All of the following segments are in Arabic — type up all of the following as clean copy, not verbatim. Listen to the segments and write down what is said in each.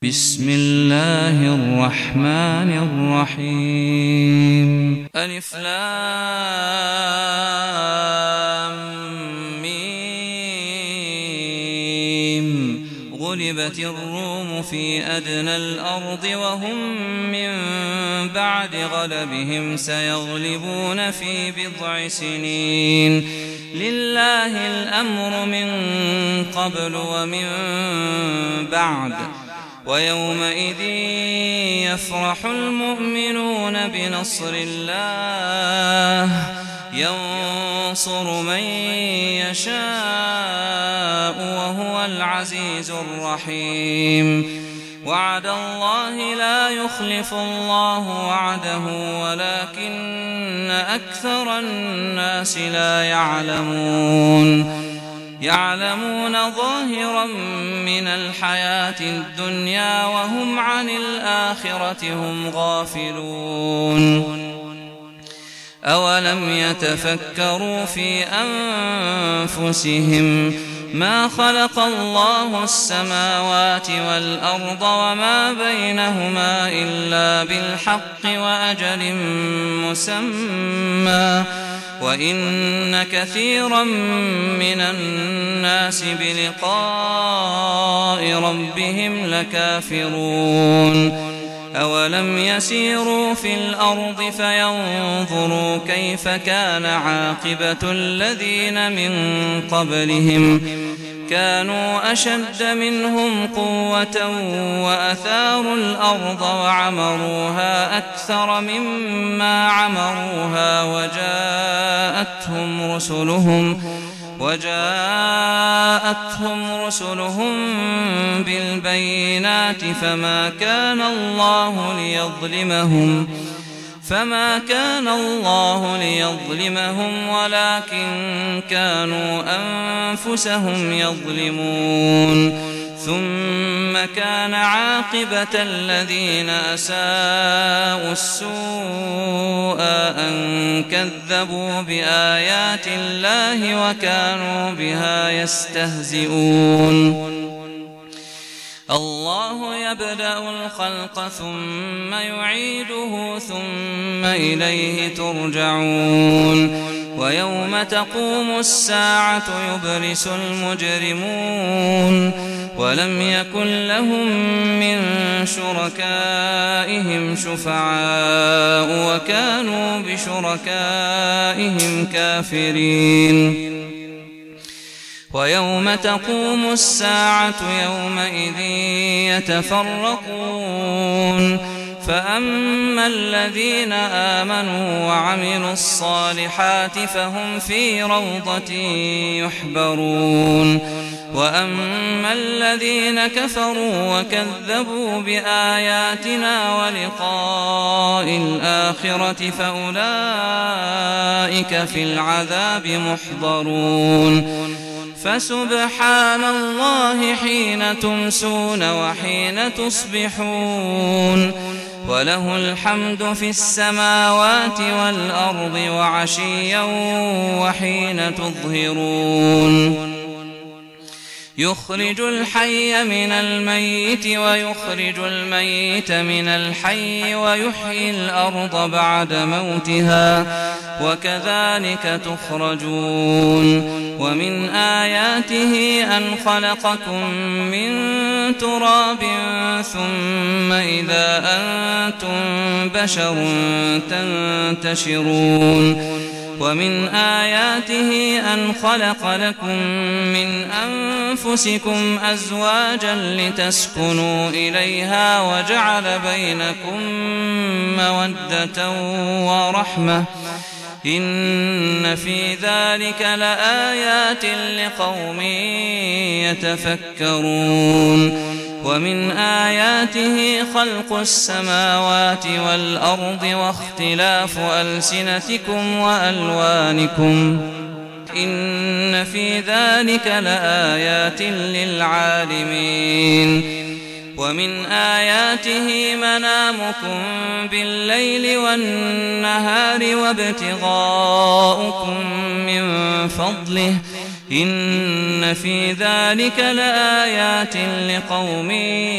بسم الله الرحمن الرحيم. ألف لام ميم. غلبت الروم في أدنى الأرض وهم من بعد غلبهم سيغلبون في بضع سنين. لله الأمر من قبل ومن بعد، ويومئذ يفرح المؤمنون بنصر الله ينصر من يشاء وهو العزيز الرحيم. وعد الله لا يخلف الله وعده ولكن أكثر الناس لا يعلمون ظاهرا من الحياة الدنيا وهم عن الآخرة هم غافلون. أولم يتفكروا في أنفسهم ما خلق الله السماوات والأرض وما بينهما إلا بالحق وأجل مسمى، وإن كثيرا من الناس بلقاء ربهم لكافرون. أولم يسيروا في الأرض فينظروا كيف كان عاقبة الذين من قبلهم كانوا أشد منهم قوة وأثاروا الأرض وعمروها أكثر مما عمروها وجاءتهم رسلهم بالبينات فما كان الله ليظلمهم ولكن كانوا أنفسهم يظلمون. ثم كان عاقبة الذين أساءوا السوء أن كذبوا بآيات الله وكانوا بها يستهزئون. الله يبدأ الخلق ثم يعيده ثم إليه ترجعون. ويوم تقوم الساعة يبرس المجرمون ولم يكن لهم من شركائهم شفعاء وكانوا بشركائهم كافرين. ويوم تقوم الساعة يومئذ يتفرقون، فأما الذين آمنوا وعملوا الصالحات فهم في روضة يحبرون، وأما الذين كفروا وكذبوا بآياتنا ولقاء الآخرة فأولئك في العذاب محضرون. فسبحان الله حين تمسون وحين تصبحون، وله الحمد في السماوات والأرض وعشيا وحين تظهرون. يخرج الحي من الميت ويخرج الميت من الحي ويحيي الأرض بعد موتها وكذلك تخرجون. ومن آياته أن خلقكم من تراب ثم إذا أنتم بشر تنتشرون. ومن آياته أن خلق لكم من أنفسكم أزواجا لتسكنوا إليها وجعل بينكم مودة ورحمة، إن في ذلك لآيات لقوم يتفكرون. ومن آياته خلق السماوات والأرض واختلاف ألسنتكم وألوانكم، إن في ذلك لآيات للعالمين. ومن آياته منامكم بالليل والنهار وابتغاؤكم من فضله إن في ذلك لآيات لقوم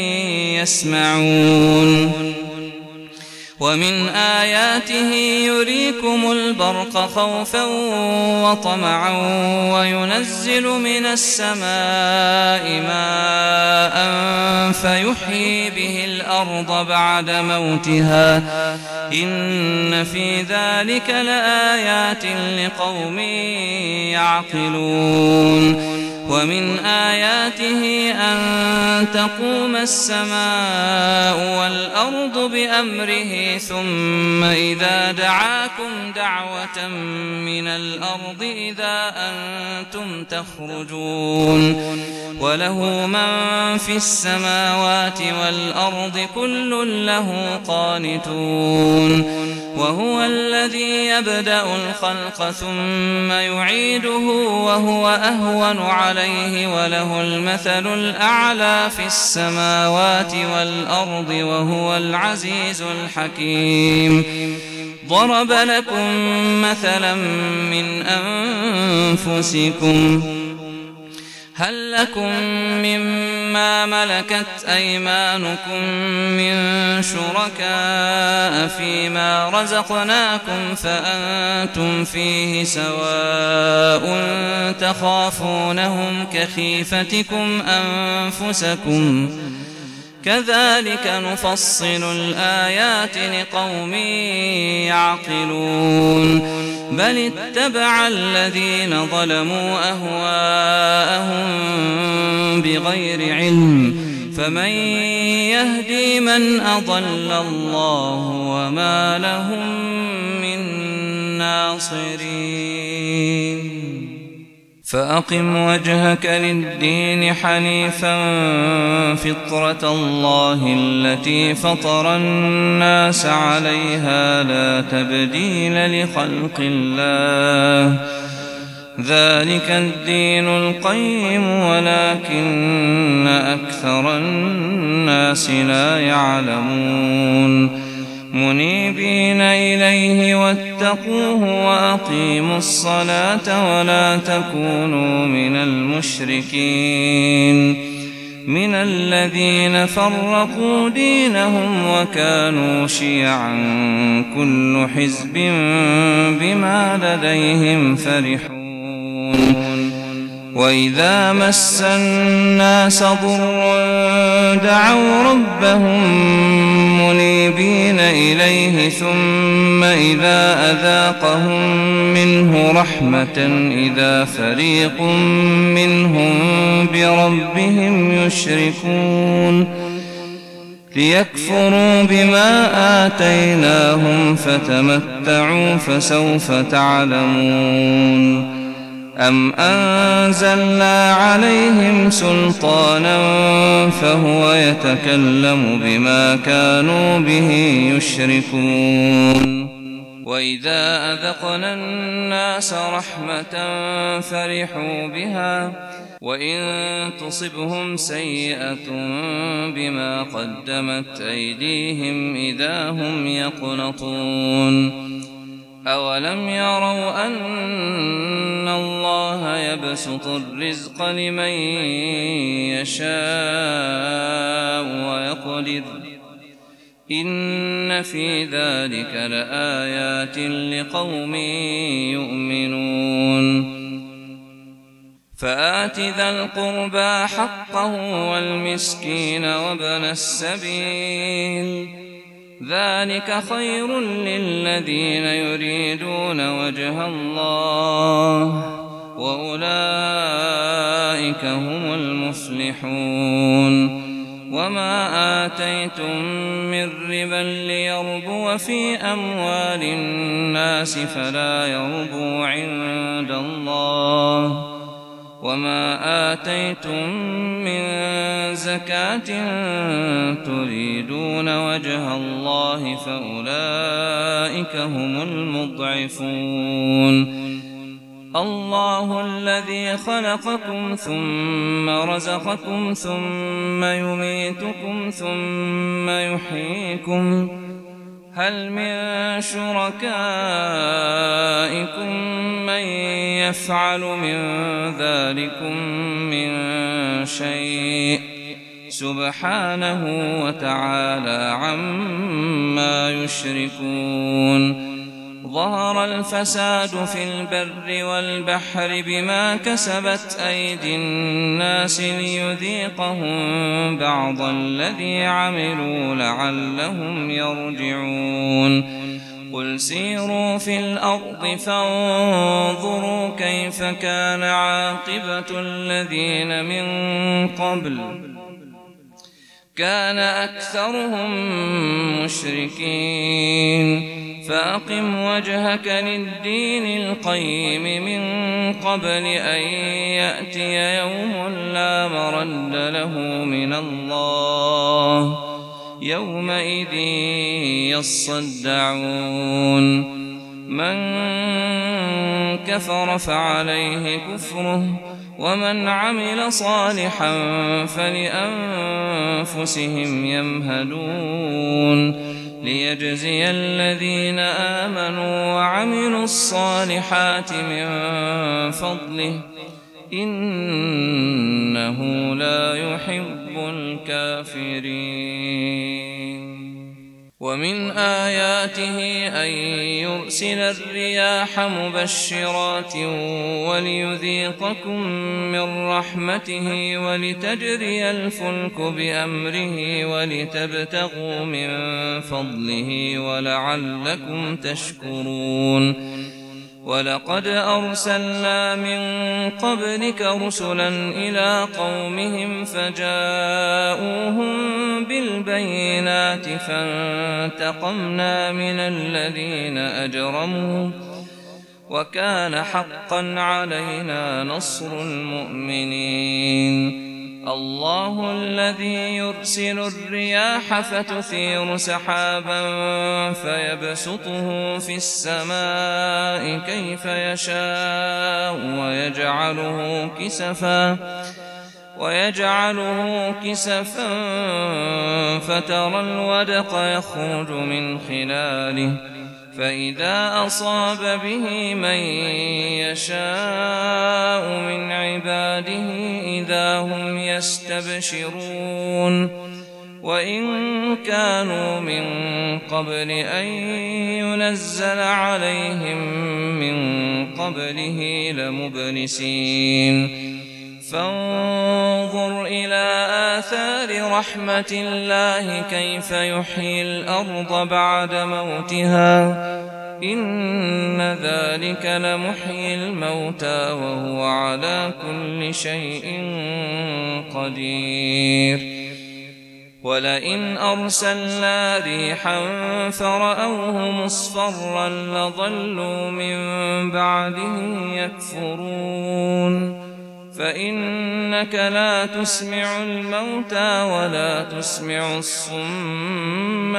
يسمعون ومن آياته يريكم البرق خوفا وطمعا وينزل من السماء ماء فيحيي به الأرض بعد موتها إن في ذلك لآيات لقوم يعقلون ومن آياته أن تقوم السماء والأرض بأمره ثم إذا دعاكم دعوة من الأرض إذا أنتم تخرجون وله من في السماوات والأرض كل له قانتون وهو الذي يبدأ الخلق ثم يعيده وهو أهون عليه وله المثل الأعلى في السماوات والأرض وهو العزيز الحكيم ضرب لكم مثلا من أنفسكم هل لكم مما ملكت أيمانكم من شركاء فيما رزقناكم فأنتم فيه سواء تخافونهم كخيفتكم أنفسكم كذلك نفصل الآيات لقوم يعقلون بل اتبع الذين ظلموا أهواءهم بغير علم فمن يهدي من أضل الله وما لهم من ناصرين فأقم وجهك للدين حنيفا فطرة الله التي فطر الناس عليها لا تبديل لخلق الله ذلك الدين القيم ولكن أكثر الناس لا يعلمون منيبين إليه واتقوه وأقيموا الصلاة ولا تكونوا من المشركين من الذين فرقوا دينهم وكانوا شيعا كل حزب بما لديهم فرحون وإذا مس الناس ضر دعوا ربهم منيبين إليه ثم إذا أذاقهم منه رحمة إذا فريق منهم بربهم يشركون ليكفروا بما آتيناهم فتمتعوا فسوف تعلمون أم أنزلنا عليهم سلطانا فهو يتكلم بما كانوا به يشركون وإذا أذقنا الناس رحمة فرحوا بها وإن تصبهم سيئة بما قدمت أيديهم إذا هم يقنطون أولم يروا أن الله يبسط الرزق لمن يشاء ويقدر إن في ذلك لآيات لقوم يؤمنون فآت ذا القربى حقه والمسكين وابن السبيل ذلك خير للذين يريدون وجه الله وأولئك هم المفلحون وما آتيتم من ربا ليربو في أموال الناس فلا يربو عند الله وما آتيتم من زكاة تريدون وجه الله فأولئك هم المضعفون الله الذي خلقكم ثم رزقكم ثم يميتكم ثم يحييكم هل من شركائكم من يفعل من ذلكم من شيء سبحانه وتعالى عما يشركون. ظهر الفساد في البر والبحر بما كسبت أيدي الناس ليذيقهم بعض الذي عملوا لعلهم يرجعون. قل سيروا في الأرض فانظروا كيف كان عاقبة الذين من قبل كان أكثرهم مشركين. فأقم وجهك للدين القيم من قبل أن يأتي يوم لا مرد له من الله يومئذ يصدعون. من كفر فعليه كفره ومن عمل صالحا فلأنفسهم يمهدون. ليجزي الذين آمنوا وعملوا الصالحات من فضله إنه لا يحب الكافرين. ومن آياته أن يرسل الرياح مبشرات وليذيقكم من رحمته ولتجري الفلك بأمره ولتبتغوا من فضله ولعلكم تشكرون. ولقد أرسلنا من قبلك رسلا إلى قومهم فجاءوهم بالبينات فانتقمنا من الذين أجرموا وكان حقا علينا نصر المؤمنين. الله الذي يرسل الرياح فتثير سحابا فيبسطه في السماء كيف يشاء ويجعله كسفا فترى الودق يخرج من خلاله فإذا أصاب به من يشاء من عباده إذا هم يستبشرون. وإن كانوا من قبل أن ينزل عليهم من قبله لمبلسين. فانظر إلى آثار رحمة الله كيف يحيي الأرض بعد موتها إن ذلك لمحيي الموتى وهو على كل شيء قدير. ولئن أرسلنا ريحا فرأوه مصفرا لظلوا من بعده يكفرون. فإنك لا تسمع الموتى ولا تسمع الصم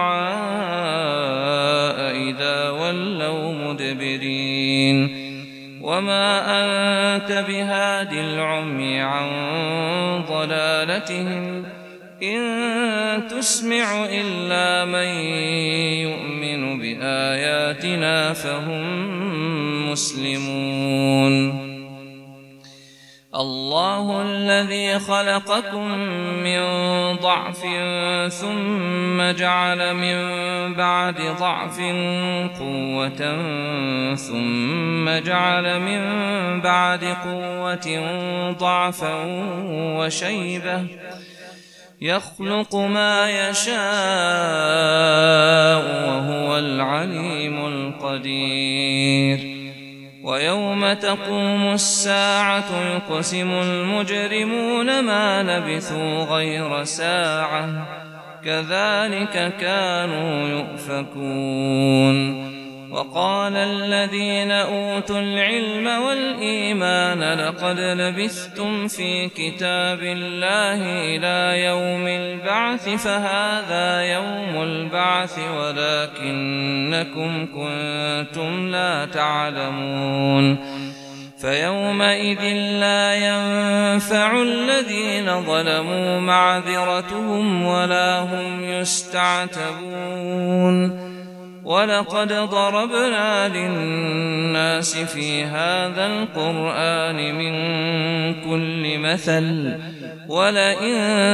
الدعاء إذا ولوا مدبرين. وما أنت بهاد العمي عن ضلالتهم إن تسمع إلا من يؤمن بآياتنا فهم مسلمون. الله الذي خلقكم من ضعف ثم جعل من بعد ضعف قوة ثم جعل من بعد قوة ضعفا وشيبة يخلق ما يشاء وهو العليم القدير. ويوم تقوم الساعة يقسم المجرمون ما لبثوا غير ساعة كذلك كانوا يؤفكون. وقال الذين أوتوا العلم والإيمان لقد لبثتم في كتاب الله إلى يوم البعث فهذا يوم البعث ولكنكم كنتم لا تعلمون. فيومئذ لا ينفع الذين ظلموا معذرتهم ولا هم يستعتبون. ولقد ضربنا للناس في هذا القرآن من كل مثل ولئن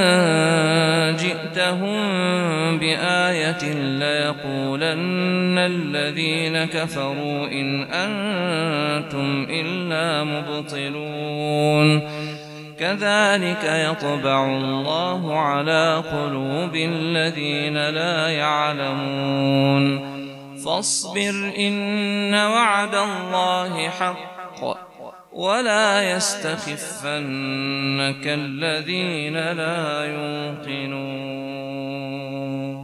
جئتهم بآية ليقولن الذين كفروا إن أنتم إلا مبطلون كذلك يطبع الله على قلوب الذين لا يعلمون فاصبر إن وعد الله حق ولا يستخفنك الذين لا يوقنون